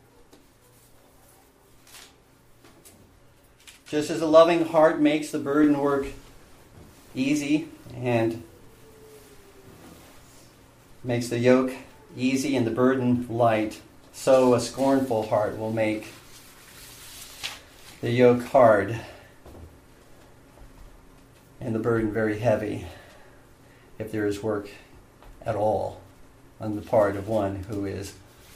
Just as a loving heart makes the burden work easy and makes the yoke easy and the burden light, so a scornful heart will make the yoke hard and the burden very heavy, if there is work at all on the part of one who is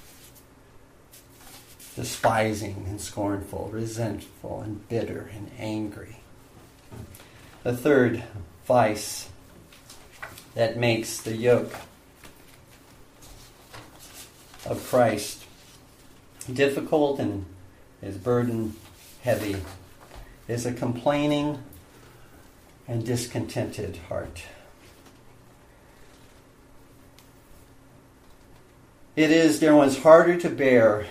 despising and scornful, resentful and bitter and angry. The third vice that makes the yoke of Christ difficult and his burden heavy is a complaining and discontented heart. It is, dear ones, harder to bear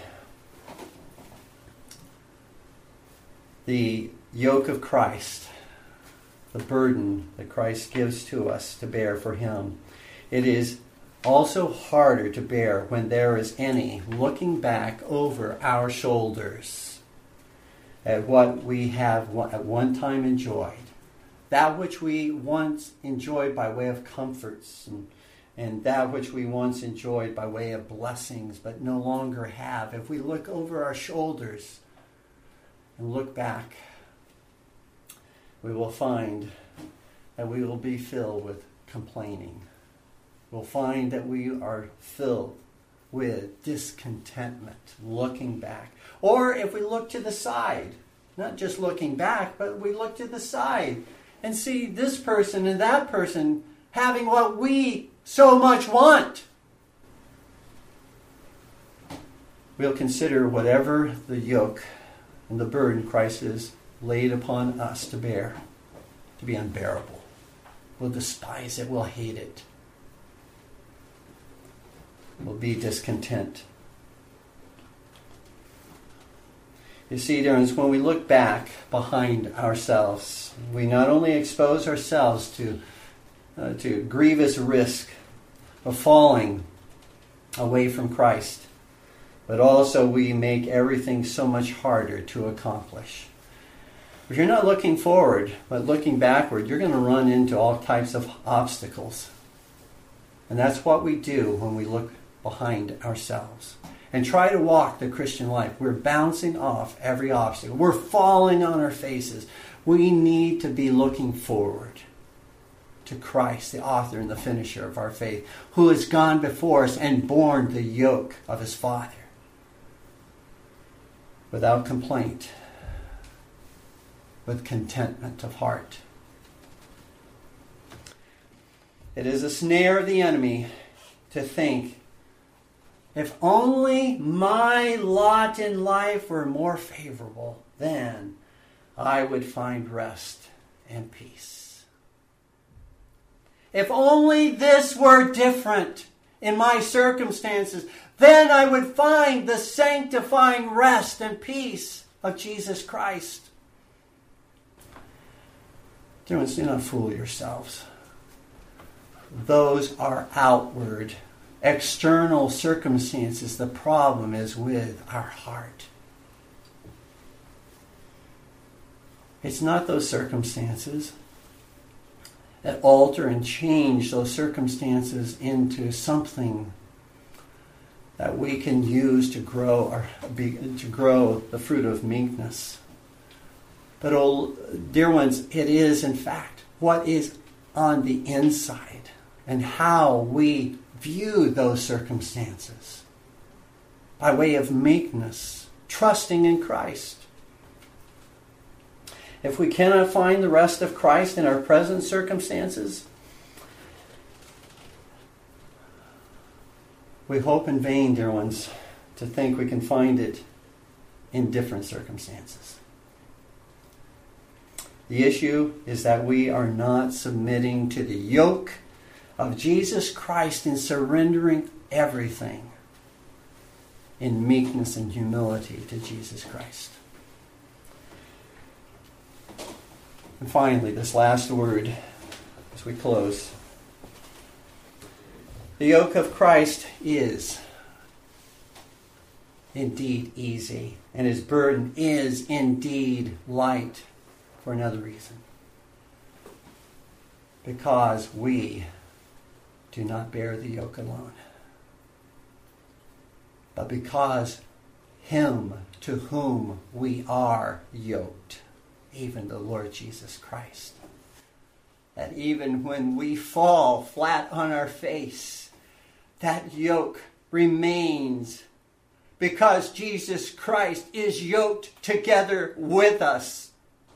the yoke of Christ, the burden that Christ gives to us to bear for him. It is also harder to bear when there is any looking back over our shoulders at what we have at one time enjoyed, that which we once enjoyed by way of comforts and that which we once enjoyed by way of blessings but no longer have. If we look over our shoulders and look back, we will find that we will be filled with complaining. We'll find that we are filled with discontentment looking back. Or if we look to the side, not just looking back, but we look to the side and see this person and that person having what we so much want, we'll consider whatever the yoke and the burden Christ has laid upon us to bear to be unbearable. We'll despise it. We'll hate it. We'll be discontent. You see, dear ones, when we look back behind ourselves, we not only expose ourselves to grievous risk of falling away from Christ, but also we make everything so much harder to accomplish. If you're not looking forward, but looking backward, you're going to run into all types of obstacles. And that's what we do when we look behind ourselves and try to walk the Christian life. We're bouncing off every obstacle. We're falling on our faces. We need to be looking forward to Christ, the author and the finisher of our faith, who has gone before us and borne the yoke of his Father without complaint, with contentment of heart. It is a snare of the enemy to think, if only my lot in life were more favorable, then I would find rest and peace. If only this were different in my circumstances, then I would find the sanctifying rest and peace of Jesus Christ. Dear ones, do not fool yourselves. Those are outward, external circumstances. The problem is with our heart. It's not those circumstances that alter and change those circumstances into something that we can use to grow the fruit of meekness. But, oh, dear ones, it is in fact what is on the inside and how we view those circumstances by way of meekness, trusting in Christ. If we cannot find the rest of Christ in our present circumstances, we hope in vain, dear ones, to think we can find it in different circumstances. The issue is that we are not submitting to the yoke of Jesus Christ in surrendering everything in meekness and humility to Jesus Christ. And finally, this last word as we close. The yoke of Christ is indeed easy, and his burden is indeed light for another reason. Because we do not bear the yoke alone, but because him to whom we are yoked, even the Lord Jesus Christ. That even when we fall flat on our face, that yoke remains because Jesus Christ is yoked together with us.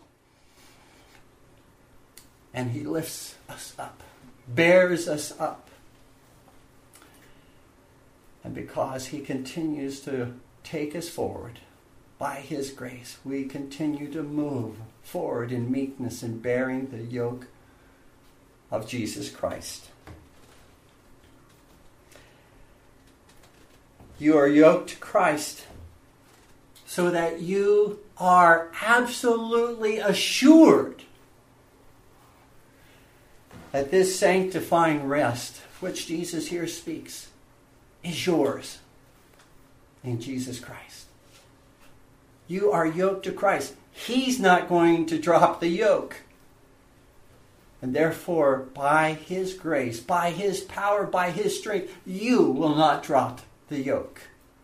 And he lifts us up, bears us up. And because he continues to take us forward by his grace, we continue to move forward in meekness and bearing the yoke of Jesus Christ. You are yoked to Christ so that you are absolutely assured that this sanctifying rest, which Jesus here speaks, is yours in Jesus Christ. You are yoked to Christ. He's not going to drop the yoke. And therefore, by his grace, by his power, by his strength, you will not drop the yoke.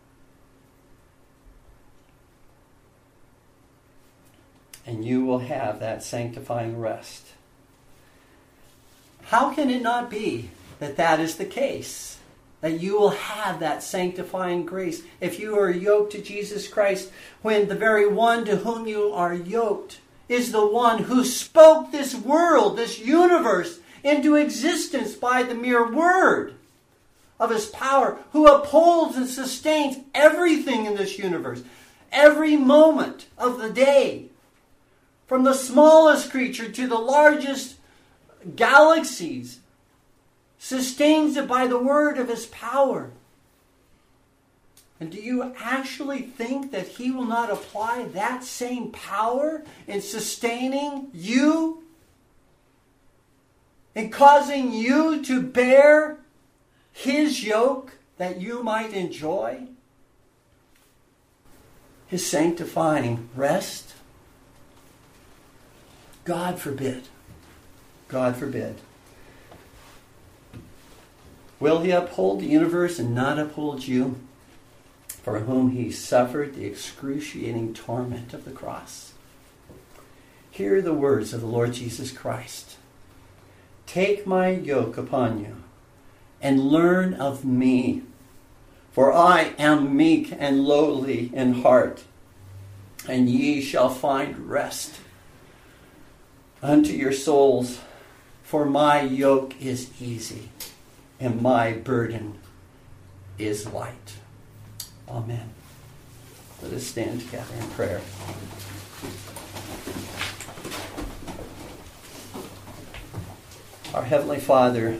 And you will have that sanctifying rest. How can it not be that that is the case? That you will have that sanctifying grace if you are yoked to Jesus Christ, when the very one to whom you are yoked is the one who spoke this world, this universe, into existence by the mere word of his power, who upholds and sustains everything in this universe, every moment of the day, from the smallest creature to the largest galaxies, sustains it by the word of his power. And do you actually think that he will not apply that same power in sustaining you, in causing you to bear his yoke that you might enjoy his sanctifying rest? God forbid. God forbid. Will he uphold the universe and not uphold you, for whom he suffered the excruciating torment of the cross? Hear the words of the Lord Jesus Christ. Take my yoke upon you and learn of me, for I am meek and lowly in heart, and ye shall find rest unto your souls. For my yoke is easy, and my burden is light. Amen. Let us stand together in prayer. Our Heavenly Father,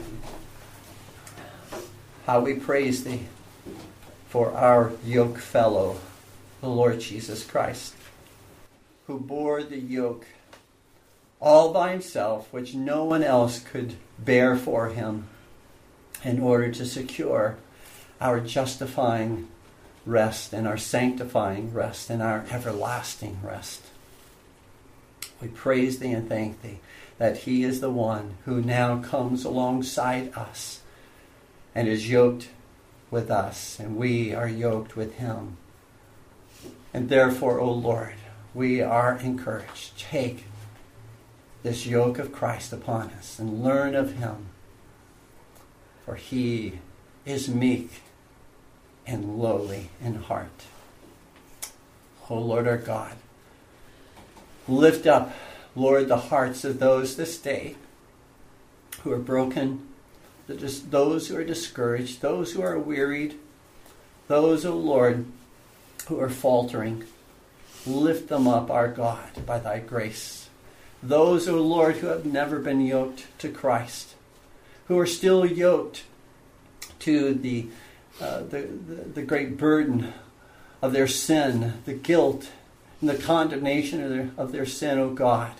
how we praise Thee for our yoke fellow, the Lord Jesus Christ, who bore the yoke all by himself, which no one else could bear for him, in order to secure our justifying rest and our sanctifying rest and our everlasting rest. We praise Thee and thank Thee that He is the one who now comes alongside us and is yoked with us, and we are yoked with Him. And therefore, O Lord, we are encouraged. Take this yoke of Christ upon us and learn of Him, for He is meek and lowly in heart. O Lord our God, lift up, Lord, the hearts of those this day who are broken, those who are discouraged, those who are wearied, those, O Lord, who are faltering. Lift them up, our God, by thy grace. Those, O Lord, who have never been yoked to Christ, who are still yoked to the great burden of their sin, the guilt and the condemnation of their sin, O God.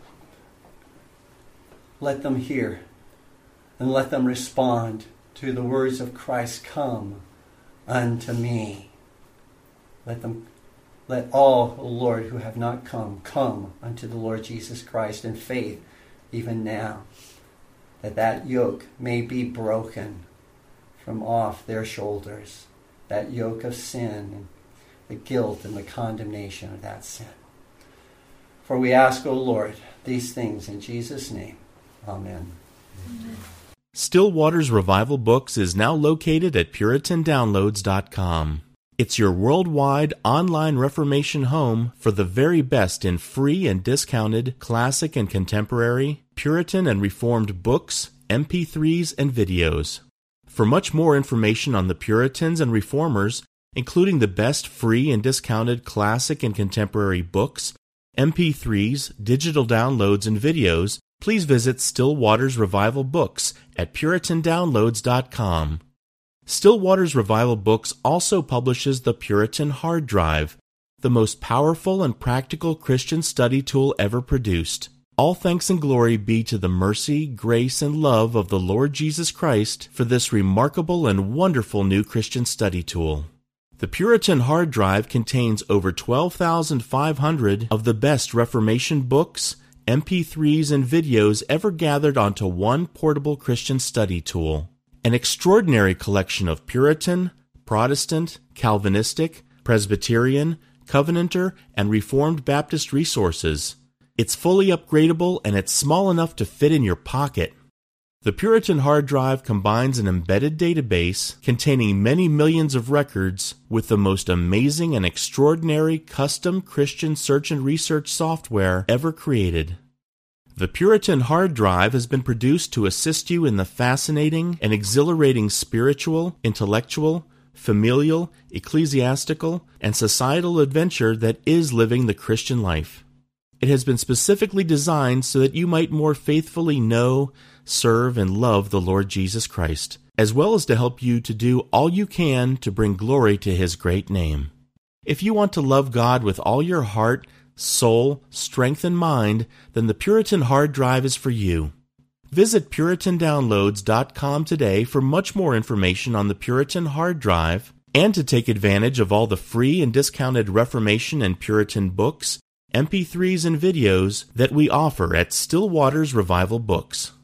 Let them hear and let them respond to the words of Christ, come unto me. Let all, O Lord, who have not come unto the Lord Jesus Christ in faith, even now, that yoke may be broken from off their shoulders, that yoke of sin and the guilt and the condemnation of that sin. For we ask, O Lord, these things in Jesus' name. Amen. Amen. Still Waters Revival Books is now located at PuritanDownloads.com. It's your worldwide online Reformation home for the very best in free and discounted classic and contemporary, Puritan and Reformed books, MP3s, and videos. For much more information on the Puritans and Reformers, including the best free and discounted classic and contemporary books, MP3s, digital downloads, and videos, please visit Still Waters Revival Books at PuritanDownloads.com. Still Waters Revival Books also publishes the Puritan Hard Drive, the most powerful and practical Christian study tool ever produced. All thanks and glory be to the mercy, grace, and love of the Lord Jesus Christ for this remarkable and wonderful new Christian study tool. The Puritan Hard Drive contains over 12,500 of the best Reformation books, MP3s, and videos ever gathered onto one portable Christian study tool. An extraordinary collection of Puritan, Protestant, Calvinistic, Presbyterian, Covenanter, and Reformed Baptist resources. It's fully upgradable and it's small enough to fit in your pocket. The Puritan Hard Drive combines an embedded database containing many millions of records with the most amazing and extraordinary custom Christian search and research software ever created. The Puritan Hard Drive has been produced to assist you in the fascinating and exhilarating spiritual, intellectual, familial, ecclesiastical, and societal adventure that is living the Christian life. It has been specifically designed so that you might more faithfully know, serve, and love the Lord Jesus Christ, as well as to help you to do all you can to bring glory to His great name. If you want to love God with all your heart, soul, strength, and mind, then the Puritan Hard Drive is for you. Visit PuritanDownloads.com today for much more information on the Puritan Hard Drive and to take advantage of all the free and discounted Reformation and Puritan books, MP3s, and videos that we offer at Still Waters Revival Books.